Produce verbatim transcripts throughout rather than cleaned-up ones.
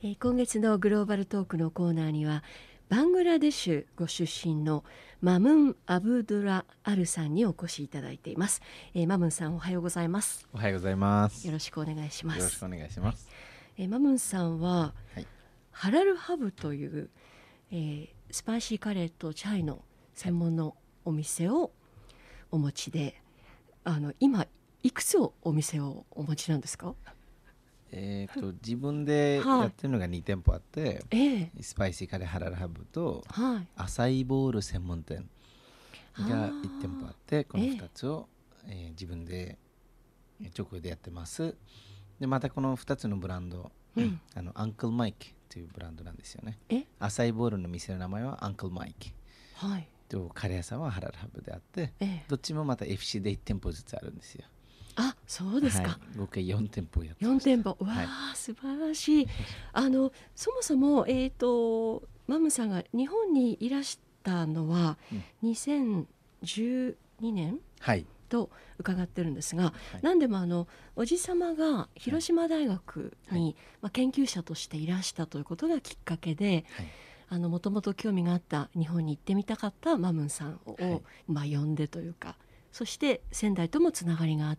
えー今月のグローバルトークのコーナーにはバングラデシュご出身のマムン・アブドゥラ・アルさんにお越しいただいています。えーマムンさん、おはようございます。 おはようございます。 よろしくお願いします。 よろしくお願いします。 えーマムンさんは、 はい、 ハラルハブという、えースパイシーカレーとチャイの専門のお店をお持ちで、あの今いくつお店をお持ちなんですか？ えっ、と自分でやってるのがに店舗あって、 えースパイシーカレーハラルハブとはい、 アサイボール専門店がいち店舗あって、このふたつを、えー自分で直営でやってます。でまたこのふたつのブランド、 うん、 あのアンクルマイクというブランドなんですよね。 えアサイボールの店の名前はアンクルマイクはいと、カレー屋さんはハラルハブであって、 ええどっちもまた エフシー でいち店舗ずつあるんですよ。 あ、そうですか。 はい、合計よん店舗やってよんました。 店舗、うわはいー、素晴らしい。あのそもそも、えー、とマムさんが日本にいらしたのはうんにせんじゅうにねんはいと伺ってるんですが、 はい何でもあのおじ様が広島大学に、 はいまあ、研究者としていらしたということがきっかけで、 はいあのもともと興味があった日本に行ってみたかったマムンさんを、 はいまあ、呼んでというか、そして仙台ともつながりがあって、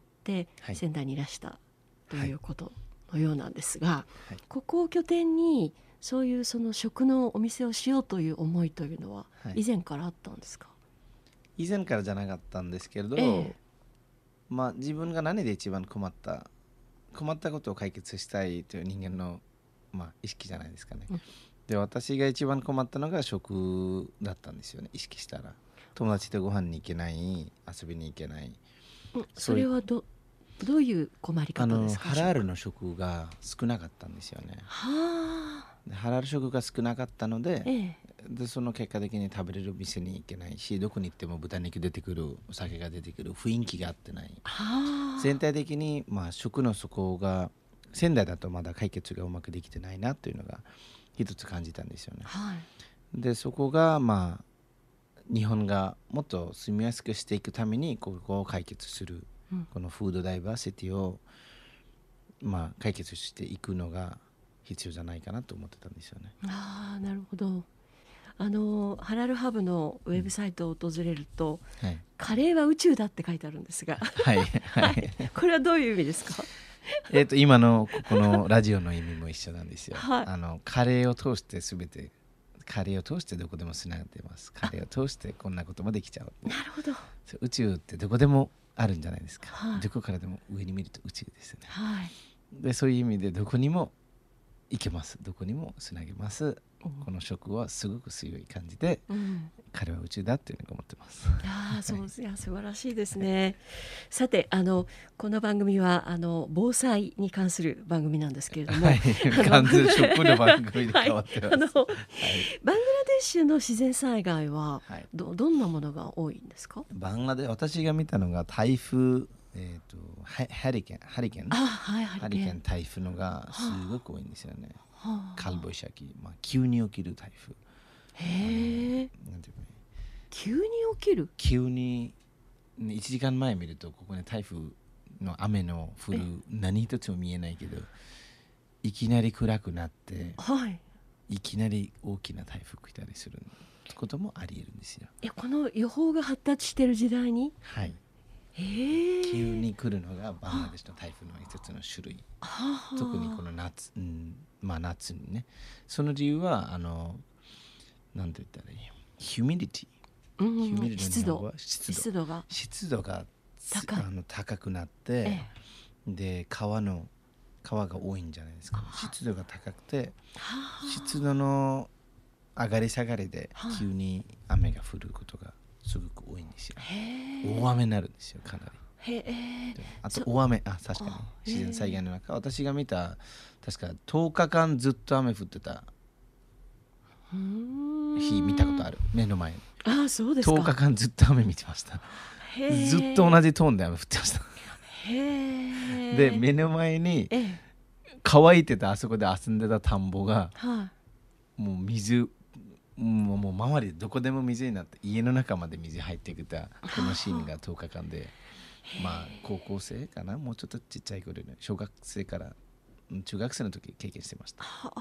はい仙台にいらしたということのようなんですが、 はいここを拠点にそういうその食のお店をしようという思いというのははい以前からあったんですか？ 以前からじゃなかったんですけれど、 ええまあ、自分が何で一番困った困ったことを解決したいという人間の、まあ、意識じゃないですかね、 うんで私が一番困ったのが食だったんですよね。意識したら友達とご飯に行けない、遊びに行けない、 うんそれはどどういう困りあの方ですか？ ハラールの食が少なかったんですよね。 はあ、 でハラール食が少なかったので、 ええでその結果的に食べれる店に行けないし、どこに行っても豚肉出てくる、お酒が出てくる、雰囲気が合ってない、 はあ、 全体的に、まあ、食の底が仙台だとまだ解決がうまくできてないなというのが一つ感じたんですよね。 はい、 でそこがまあ日本がもっと住みやすくしていくためにここを解決する、 うんこのフードダイバーシティをまあ解決していくのが必要じゃないかなと思ってたんですよね。 ああ、なるほど。あのハラルハブのウェブサイトを訪れると、 はいカレーは宇宙だって書いてあるんですがはいはいこれはどういう意味ですか？ えっと今のここのラジオの意味も一緒なんですよ。 はいあのカレーを通して全てカレーを通してどこでもつながっています。カレーを通してこんなこともできちゃう。 なるほど。 そう宇宙ってどこでもあるんじゃないですか、 はいどこからでも上に見ると宇宙ですよね。 はい、 でそういう意味でどこにも行けます、どこにもつなげます。 うんこの食はすごく強い感じで、 うん彼は宇宙だっていうのが思ってます。 ああ、そう、いや、素晴らしいですね。さて、あのこの番組はあの防災に関する番組なんですけれども、 はい、 の完全食の番組で変わってます。 はい、あのはいバングラデシュの自然災害ははい、 どどんなものが多いんですか？ バングラデ私が見たのが台風、えー、とハハリケーンハリケーンあ、はい、ハハリケーン、 リケーン台風のがすごく多いんですよね。 はあ、 カルボイシャキ、まあ、急に起きる台風、 へえ、 なんていうの急に起きる。 急にねいちじかんまえ見るとここに台風の雨の降る何一つも見えないけど、いきなり暗くなってはい。 いきなり大きな台風来たりすることもあり得るんですよ。 え、この予報が発達している時代に、 はいへえ、 急に来るのがバングラデシュの台風の一つの種類、 はあ、 特にこの夏、うんまあ、夏にね。その理由はあのなんて言ったらいいよ、ヒュミディティ、 うんヒュミディティ湿度の日本語は湿度湿度が湿度が高いあの高くなっえて、で川の川が多いんじゃないですか。 あ湿度が高くて、 はあ、 湿度の上がり下がりではい急に雨が降ることがすごく多いんですよ。 へえ、 大雨になるんですよ、かなり。 へえ、 あとそ大雨、あ確かにあ自然災害の中、私が見た確かとおかかんずっと雨降ってたうーん日見たことある、目の前に。 ああ、そうですか。 とおかかんずっと雨見てました。 へえ、 ずっと同じトーンで雨降ってました。 へえ、 で目の前にええ、 乾いてたあそこで遊んでた田んぼがはい、 もう水もうもう周りどこでも水になって家の中まで水入ってきたこのシーンがとおかかんで、まあ高校生かな、もうちょっとちっちゃい頃ね、小学生から中学生の時経験してました。 はあ、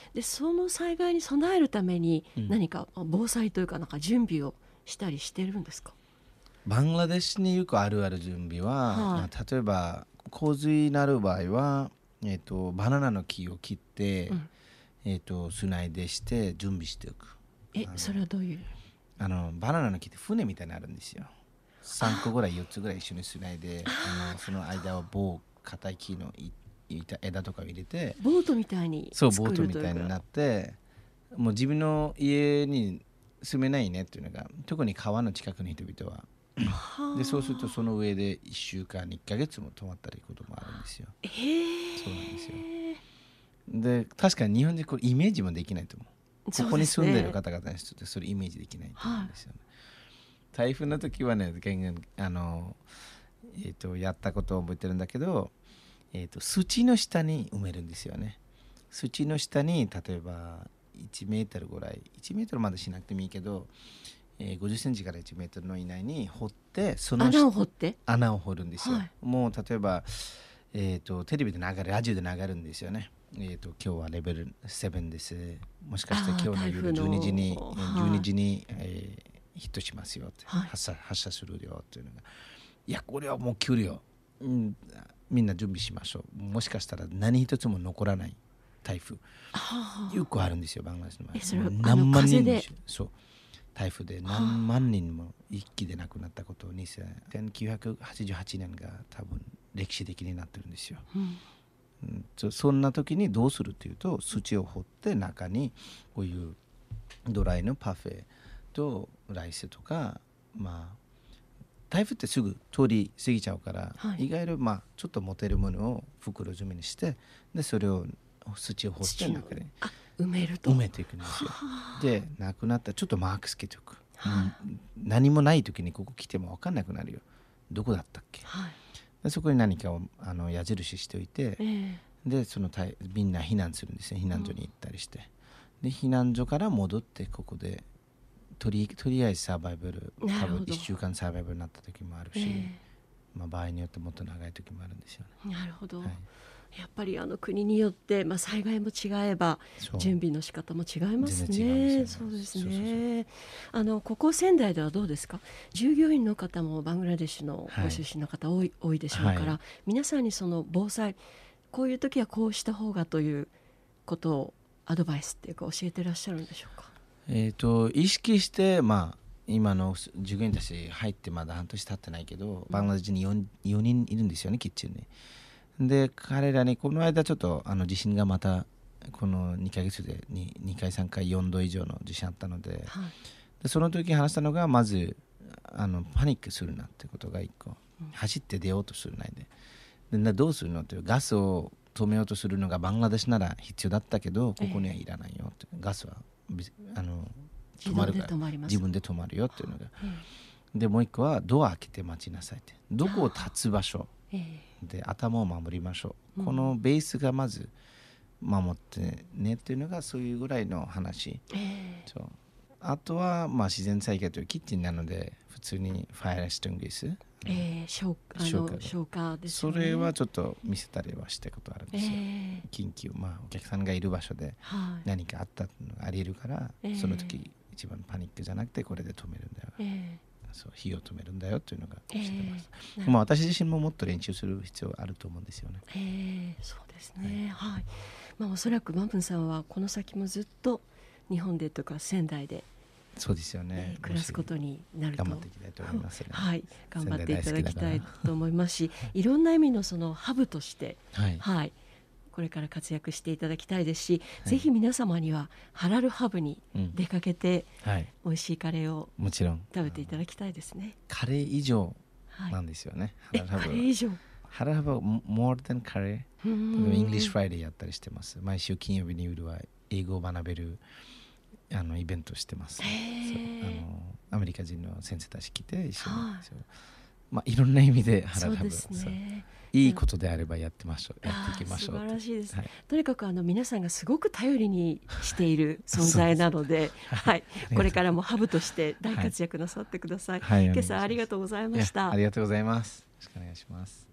でその災害に備えるためにうん何か防災というかなんか準備をしたりしてるんですか？ バングラデシュによくあるある準備は、 はいまあ、例えば洪水になる場合は、えー、とバナナの木を切って、 うんえー、と砂でして準備しておく。 えあのそれはどういう？ あのバナナの木って船みたいになるんですよ。さんこぐらいよっつぐらい一緒に砂で、あのその間は棒硬い木のい板枝とかを入れて、 ボートみたいにそう作るというか。 ボートみたいになって、もう自分の家に住めないねっていうのが、特に川の近くの人々ははあで、そうするとその上でいっしゅうかんにいっかげつも泊まったりこともあるんですよ。 へえ。 そうなんですよ。で確かに日本人これイメージもできないと思う。 そうですねここに住んでる方々にとってそれイメージできないと思うんですよね。台風の時はね、あの、えー、とやったことを覚えてるんだけど、えー、と土の下に埋めるんですよね。土の下に例えばいちメートルぐらい、いちメートルまでしなくてもいいけど、えー、ごじゅっセンチからいちメートルの以内に掘って、その穴を掘って穴を掘るんですよ。 はい、 もう例えば、えー、とテレビで流れ、ラジオで流れるんですよね。えー、と今日はレベルなです。もしかして今日の夜じゅうにじに、じゅうにじに、えーヒットしますよって、 はい、 発射、発射するよっていうのが、いやこれはもう来るよ、うん、みんな準備しましょう。もしかしたら何一つも残らない台風、 はあ、 よくあるんですよバングラデシュの場合。 えそれは何万人も、そう台風で何万人も一気で亡くなったことをせんきゅうひゃくはちじゅうはちねんが多分歴史的になってるんですよ。 うんうん、そんな時にどうするというと、土を掘って中にこういうドライのパフェとライスとか、まあ台風ってすぐ通り過ぎちゃうから、 はい、 意外とまあちょっと持てるものを袋詰めにして、でそれを土を掘って中に埋めると埋めていくんですよ。でなくなったらちょっとマークつけておく、うん、何もない時にここ来ても分かんなくなるよ、どこだったっけ、 はい、 でそこに何かをあの矢印しておいて、 えー、 でそのみんな避難するんですね。避難所に行ったりして、うん、で避難所から戻ってここでとり, とりあえずサバイバル、多分いっしゅうかんサバイバルになった時もあるし、えーまあ、場合によってもっと長い時もあるんですよね。 なるほど、 はい、 やっぱりあの国によって、まあ、災害も違えば準備の仕方も違いますね。そうですね。あのここ仙台ではどうですか？従業員の方もバングラデシュのご出身の方多い、はい、多いでしょうから、はい、皆さんにその防災、こういう時はこうした方がということをアドバイスっていうか教えてらっしゃるんでしょうか？ えーと、意識して、まあ、今の従業員たち入ってまだ半年経ってないけど、バングラデシュに 4, よにんいるんですよね、キッチンに。で彼らにこの間ちょっとあの地震がまたこのにかげつで 2, 2回さんかいよんど以上の地震あったので、はい、でその時話したのが、まずあのパニックするなってことがいっこ、うん、走って出ようとするないで、でどうするのという、ガスを止めようとするのがバングラデシュなら必要だったけど、ここにはいらないよって、えー、ガスはあの止まるから自分で止まるよっていうのが、うん、でもう一個はドア開けて待ちなさいって、どこを立つ場所で頭を守りましょう、うん、このベースがまず守ってねっていうのが、そういうぐらいの話、えー、そうあとはまあ自然災害というキッチンなので普通にファイアストングス、 えー、消火消火ですね。 それはちょっと見せたりはしたことあるんですよ、えー、緊急、まあ、お客さんがいる場所で何かあったのがありえるから、はい、その時一番パニックじゃなくてこれで止めるんだよ、えー、そう火を止めるんだよというのが知ってます、えーまあ、私自身ももっと練習する必要があると思うんですよね、 えー、そうですね、はいはい、まあ、おそらくマムンさんはこの先もずっと日本でとか仙台でそうですよね、 えー、暮らすことになると頑張っていきたいと思いますね、 はい、頑張っていただきたいと思いますしいろんな意味のそのハブとして、はいはい、これから活躍していただきたいですし、はい、ぜひ皆様にはハラルハブに出かけて、うんはい、美味しいカレーをもちろん食べていただきたいですね。 カレー以上なんですよね、 はい、ハラルハブカレー以上ハラルハブは more than カレー、イングリッシュフライデーやったりしてます。毎週金曜日に夜は英語を学べるあのイベントをしてます。そうあのアメリカ人の先生たち来て一緒に、はい、まあ、いろんな意味でハラルハブ、そうですね、いいことであればやってましょう、やっていきましょう。 素晴らしいです、はい、とにかくあの皆さんがすごく頼りにしている存在なので、はい、これからもハブとして大活躍なさってください、はい、今朝ありがとうございました。 ありがとうございます。よろしくお願いします。